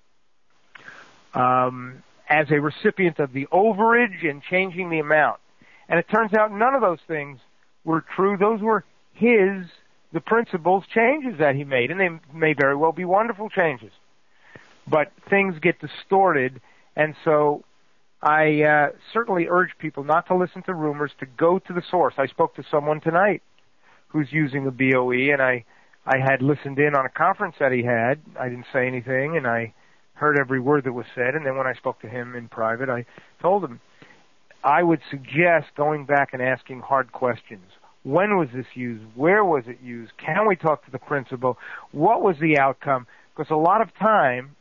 recipient of the overage and changing the amount. And it turns out none of those things were true. Those were the principal's changes that he made, and they may very well be wonderful changes. But things get distorted, and so I certainly urge people not to listen to rumors, to go to the source. I spoke to someone tonight who's using the BOE, and I had listened in on a conference that he had. I didn't say anything, and I heard every word that was said, and then when I spoke to him in private, I told him I would suggest going back and asking hard questions. When was this used? Where was it used? Can we talk to the principal? What was the outcome? Because a lot of time,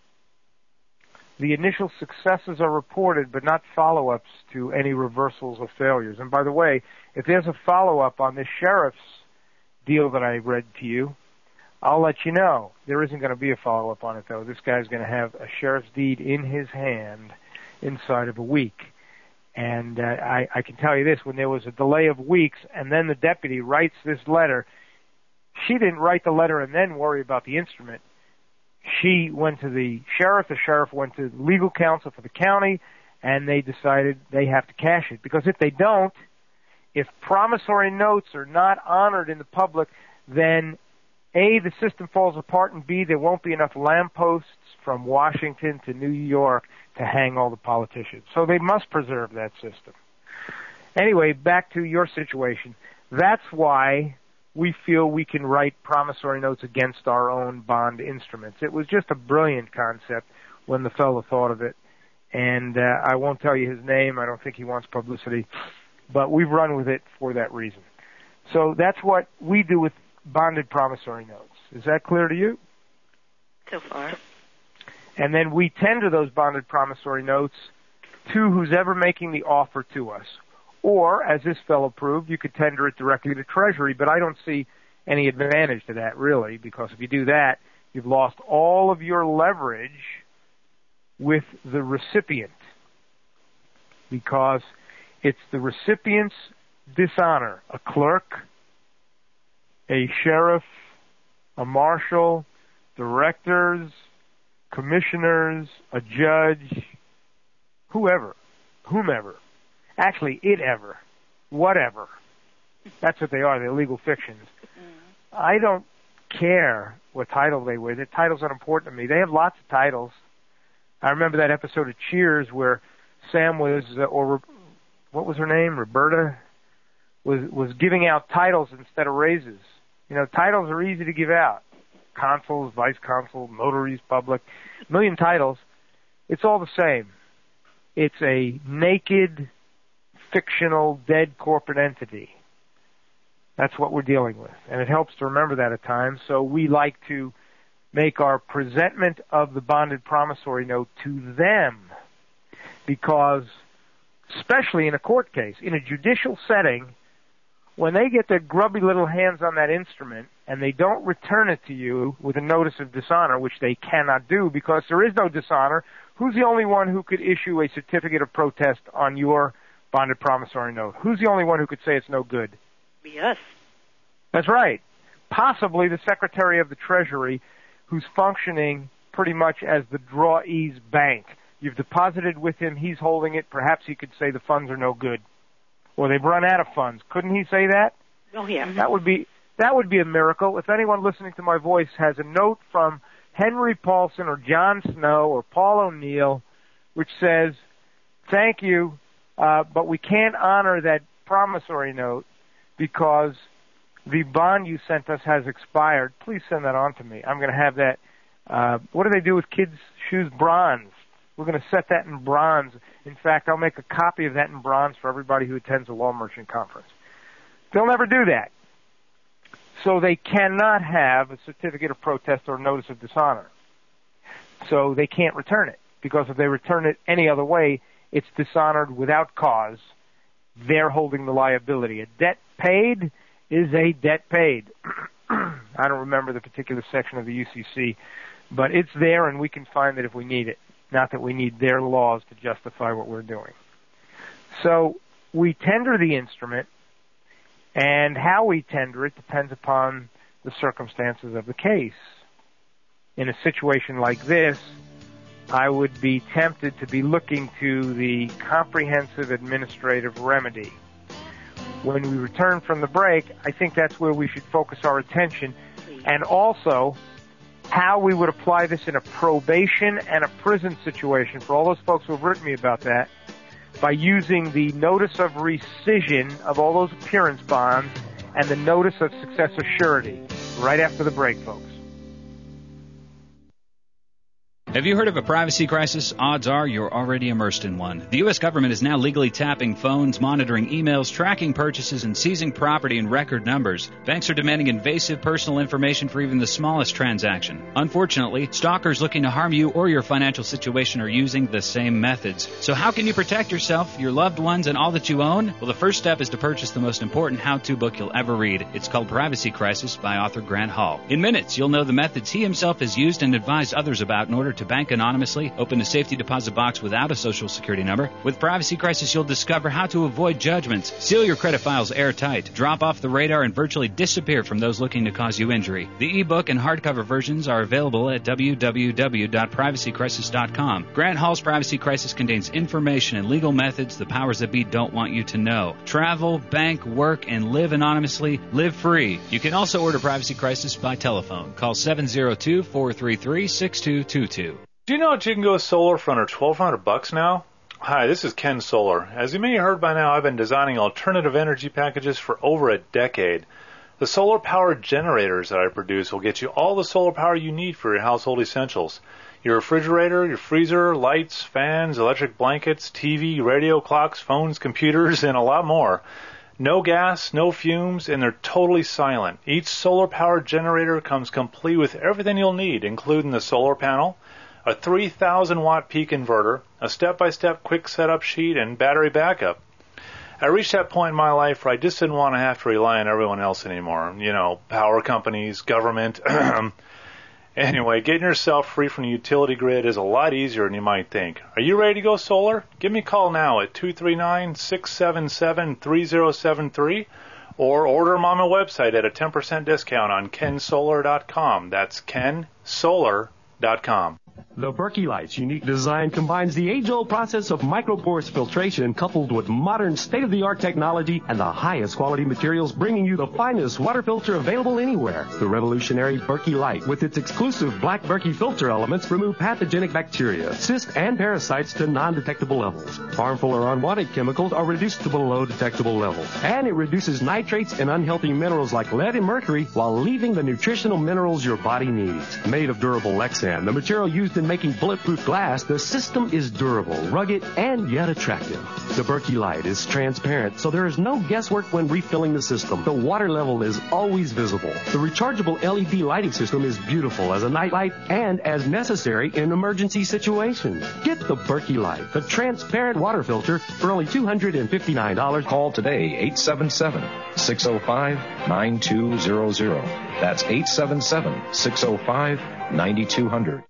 the initial successes are reported, but not follow-ups to any reversals or failures. And by the way, if there's a follow-up on this sheriff's deal that I read to you, I'll let you know. There isn't going to be a follow-up on it, though. This guy's going to have a sheriff's deed in his hand inside of a week. And I can tell you this, when there was a delay of weeks and then the deputy writes this letter, she didn't write the letter and then worry about the instrument. She went to the sheriff went to legal counsel for the county, and they decided they have to cash it. Because if they don't, if promissory notes are not honored in the public, then A, the system falls apart, and B, there won't be enough lampposts from Washington to New York to hang all the politicians. So they must preserve that system. Anyway, back to your situation. That's why we feel we can write promissory notes against our own bond instruments. It was just a brilliant concept when the fellow thought of it. And I won't tell you his name. I don't think he wants publicity. But we've run with it for that reason. So that's what we do with bonded promissory notes. Is that clear to you? So far. And then we tender those bonded promissory notes to who's ever making the offer to us. Or, as this fellow proved, you could tender it directly to Treasury, but I don't see any advantage to that, really, because if you do that, you've lost all of your leverage with the recipient, because it's the recipient's dishonor. A clerk, a sheriff, a marshal, directors, commissioners, a judge, whomever. Actually, whatever. That's what they are. They're legal fictions. I don't care what title they wear. Their titles aren't important to me. They have lots of titles. I remember that episode of Cheers where Sam was, or what was her name, Roberta, was giving out titles instead of raises. You know, titles are easy to give out. Consuls, vice consul, notaries, public, a million titles. It's all the same. It's a naked, fictional, dead corporate entity. That's what we're dealing with. And it helps to remember that at times. So we like to make our presentment of the bonded promissory note to them, because, especially in a court case, in a judicial setting, when they get their grubby little hands on that instrument and they don't return it to you with a notice of dishonor, which they cannot do because there is no dishonor, who's the only one who could issue a certificate of protest on your bonded promissory note? Who's the only one who could say it's no good? Be us. That's right. Possibly the Secretary of the Treasury, who's functioning pretty much as the drawee's bank. You've deposited with him, he's holding it. Perhaps he could say the funds are no good, or they've run out of funds. Couldn't he say that? Oh, yeah. That would be a miracle. If anyone listening to my voice has a note from Henry Paulson or John Snow or Paul O'Neill which says, "Thank you. but we can't honor that promissory note because the bond you sent us has expired. Please send that on to me. I'm going to have that. What do they do with kids' shoes? Bronze. We're going to set that in bronze. In fact, I'll make a copy of that in bronze for everybody who attends a law merchant conference. They'll never do that. So they cannot have a certificate of protest or notice of dishonor. So they can't return it, because if they return it any other way, it's dishonored without cause. They're holding the liability. A debt paid is a debt paid. I don't remember the particular section of the UCC, but it's there and we can find it if we need it. Not that we need their laws to justify what we're doing. So we tender the instrument, and how we tender it depends upon the circumstances of the case. In a situation like this, I would be tempted to be looking to the comprehensive administrative remedy. When we return from the break, I think that's where we should focus our attention, and also how we would apply this in a probation and a prison situation for all those folks who have written me about that, by using the notice of rescission of all those appearance bonds and the notice of successor surety. Right after the break, folks. Have you heard of a privacy crisis? Odds are you're already immersed in one. The U.S. government is now legally tapping phones, monitoring emails, tracking purchases, and seizing property in record numbers. Banks are demanding invasive personal information for even the smallest transaction. Unfortunately, stalkers looking to harm you or your financial situation are using the same methods. So how can you protect yourself, your loved ones, and all that you own? Well, the first step is to purchase the most important how-to book you'll ever read. It's called Privacy Crisis by author Grant Hall. In minutes, you'll know the methods he himself has used and advised others about in order to bank anonymously, open a safety deposit box without a social security number. With Privacy Crisis, you'll discover how to avoid judgments, seal your credit files airtight, drop off the radar, and virtually disappear from those looking to cause you injury. The ebook and hardcover versions are available at www.privacycrisis.com. Grant Hall's Privacy Crisis contains information and legal methods the powers that be don't want you to know. Travel, bank, work, and live anonymously. Live free. You can also order Privacy Crisis by telephone. Call 702-433-6222. Do you know that you can go solar for under $1,200 now? Hi, this is Ken Solar. As you may have heard by now, I've been designing alternative energy packages for over a decade. The solar-powered generators that I produce will get you all the solar power you need for your household essentials. Your refrigerator, your freezer, lights, fans, electric blankets, TV, radio, clocks, phones, computers, and a lot more. No gas, no fumes, and they're totally silent. Each solar-powered generator comes complete with everything you'll need, including the solar panel, a 3,000-watt peak inverter, a step-by-step quick setup sheet, and battery backup. I reached that point in my life where I just didn't want to have to rely on everyone else anymore. You know, power companies, government. Anyway, getting yourself free from the utility grid is a lot easier than you might think. Are you ready to go solar? Give me a call now at 239-677-3073 or order them on my website at a 10% discount on kensolar.com. That's kensolar.com. The Berkey Light's unique design combines the age-old process of micropores filtration coupled with modern state-of-the-art technology and the highest quality materials, bringing you the finest water filter available anywhere. The revolutionary Berkey Light, with its exclusive black Berkey filter elements, remove pathogenic bacteria, cysts, and parasites to non-detectable levels. Harmful or unwanted chemicals are reduced to below detectable levels. And it reduces nitrates and unhealthy minerals like lead and mercury while leaving the nutritional minerals your body needs. Made of durable Lexan, the material used in making bulletproof glass, the system is durable, rugged, and yet attractive. The Berkey Light is transparent, so there is no guesswork when refilling the system. The water level is always visible. The rechargeable LED lighting system is beautiful as a nightlight and as necessary in emergency situations. Get the Berkey Light, the transparent water filter, for only $259. Call today, 877-605-9200. That's 877-605-9200.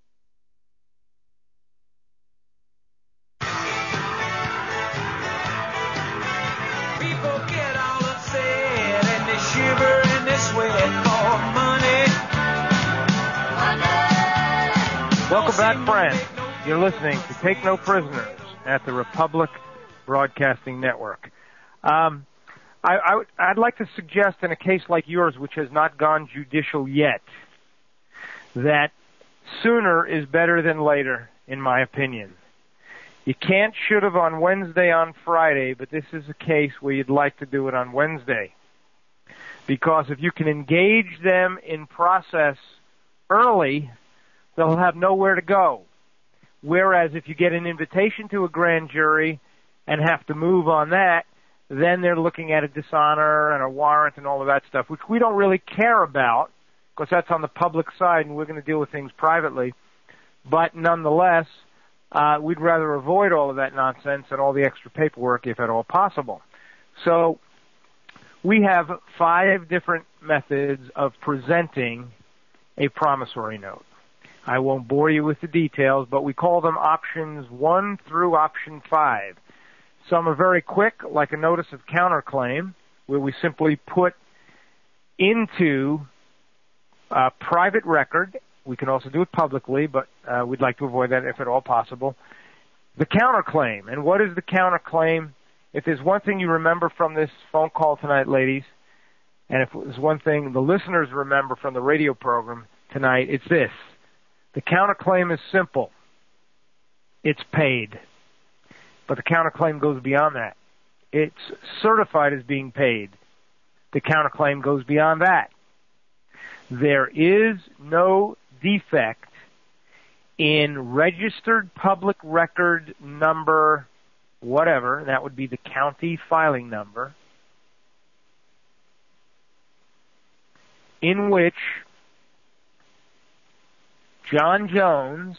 Welcome back, friends. You're listening to Take No Prisoners at the Republic Broadcasting Network. I'd like to suggest in a case like yours, which has not gone judicial yet, that sooner is better than later, in my opinion. You can't should have on Wednesday on Friday, but this is a case where you'd like to do it on Wednesday. Because if you can engage them in process early, they'll have nowhere to go. Whereas if you get an invitation to a grand jury and have to move on that, then they're looking at a dishonor and a warrant and all of that stuff, which we don't really care about, because that's on the public side and we're going to deal with things privately. But nonetheless, we'd rather avoid all of that nonsense and all the extra paperwork if at all possible. So we have 5 different methods of presenting a promissory note. I won't bore you with the details, but we call them options 1 through option 5. Some are very quick, like a notice of counterclaim, where we simply put into a private record. We can also do it publicly, but we'd like to avoid that if at all possible. The counterclaim. And what is the counterclaim? If there's one thing you remember from this phone call tonight, ladies, and if there's one thing the listeners remember from the radio program tonight, it's this. The counterclaim is simple. It's paid. But the counterclaim goes beyond that. It's certified as being paid. The counterclaim goes beyond that. There is no defect in registered public record number whatever, that would be the county filing number, in which John Jones,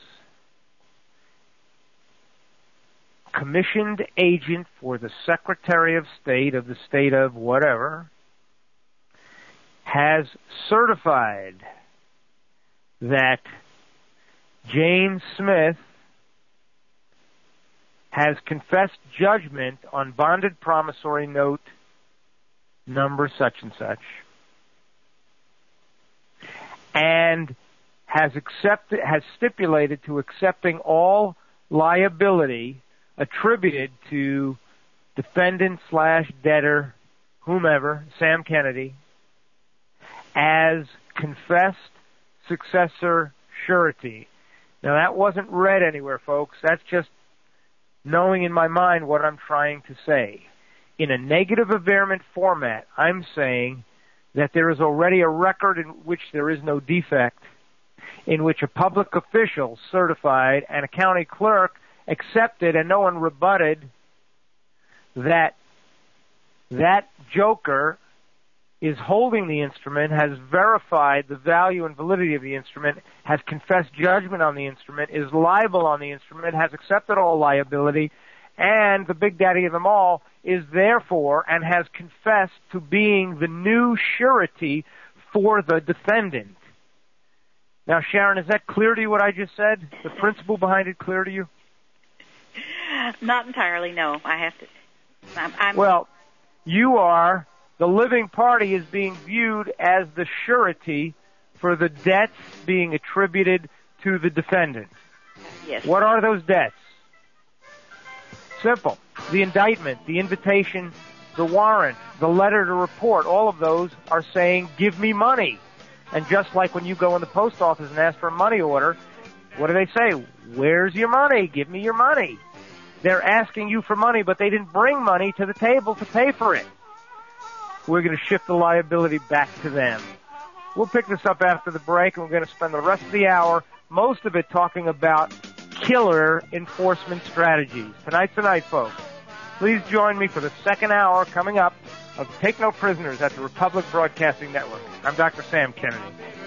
commissioned agent for the Secretary of State of the state of whatever, has certified that James Smith has confessed judgment on bonded promissory note number such and such, and has stipulated to accepting all liability attributed to defendant/debtor, whomever, Sam Kennedy, as confessed successor surety. Now that wasn't read anywhere, folks. That's just knowing in my mind what I'm trying to say. In a negative averment format, I'm saying that there is already a record in which there is no defect, in which a public official certified and a county clerk accepted and no one rebutted that that joker is holding the instrument, has verified the value and validity of the instrument, has confessed judgment on the instrument, is liable on the instrument, has accepted all liability, and the big daddy of them all is therefore and has confessed to being the new surety for the defendant. Now, Sharon, is that clear to you what I just said? The principle behind it clear to you? Not entirely, no. I have to. Well, you are. The living party is being viewed as the surety for the debts being attributed to the defendant. Yes. What are those debts? Simple. The indictment, the invitation, the warrant, the letter to report, all of those are saying, give me money. And just like when you go in the post office and ask for a money order, what do they say? Where's your money? Give me your money. They're asking you for money, but they didn't bring money to the table to pay for it. We're going to shift the liability back to them. We'll pick this up after the break, and we're going to spend the rest of the hour, most of it talking about killer enforcement strategies. Tonight's the night, folks. Please join me for the second hour coming up of Take No Prisoners at the Republic Broadcasting Network. I'm Dr. Sam Kennedy.